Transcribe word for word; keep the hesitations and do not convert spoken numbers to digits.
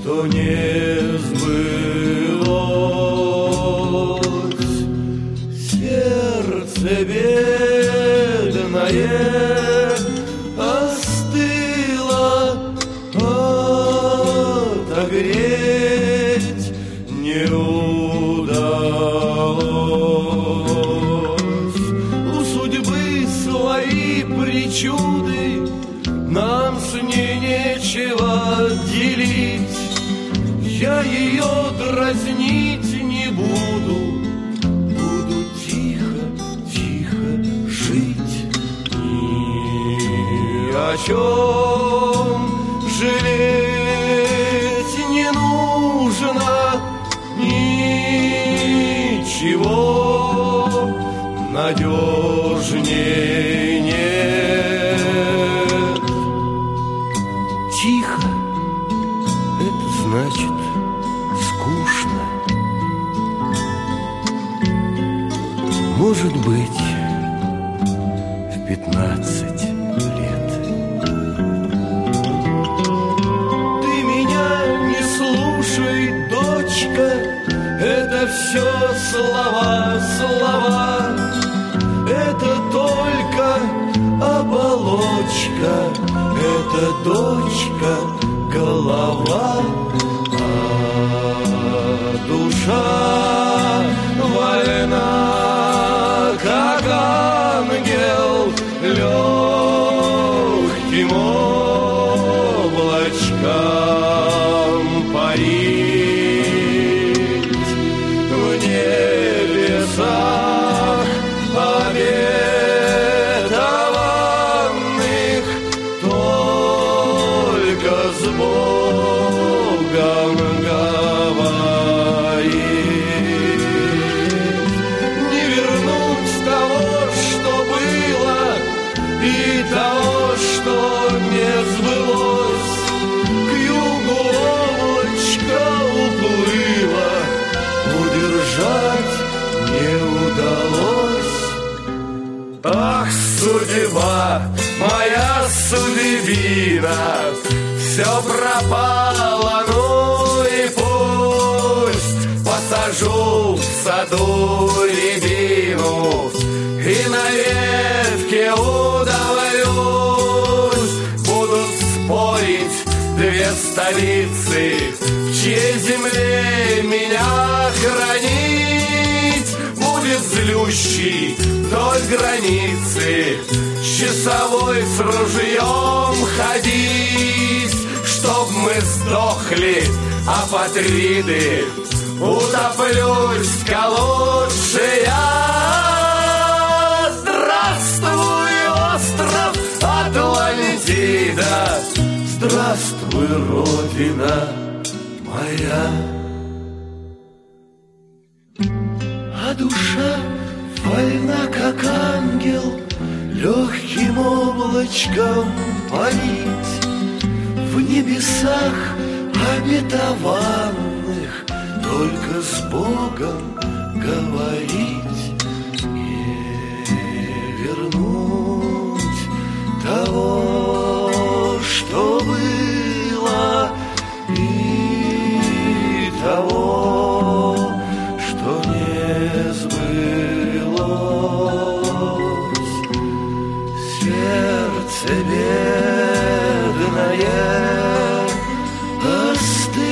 что не сбылось. Сердце бедное остыло, отогреть не удалось. У судьбы свои причуды, нам с ней нечего делить. Я ее дразнить не буду, буду тихо, тихо жить. Ни о чем жалеть не нужно, ничего надежнее нет. Тихо — это значит скучно. Может быть, в пятнадцать лет. Ты меня не слушай, дочка, это все слова, слова. Это только оболочка, это дочка, голова, а душа вольна, как ангел легким облачком парить в небесах обетованных, только с Богом говорить. Не вернуть того, что было, и того, что не сбылось. К югу облачко уплыло, удержать не удалось. Ах, судьба, моя судьбина, все пропало, ну и пусть. Посажу в саду рябину и на ветке удавлюсь. Будут спорить две столицы, в чьей земле меня хранить. Будет злющий вдоль границы часовой с ружьем ходить, чтоб мы сдохли, апатриды, утоплюсь, колодцы я. Здравствуй, остров Атлантида, здравствуй, родина моя. А душа вольна, как ангел, легким облачком парить в небесах обетованных, только с Богом говорить. Не вернуть того, что было, и того, что не сбылось. Сердце бедное остыло,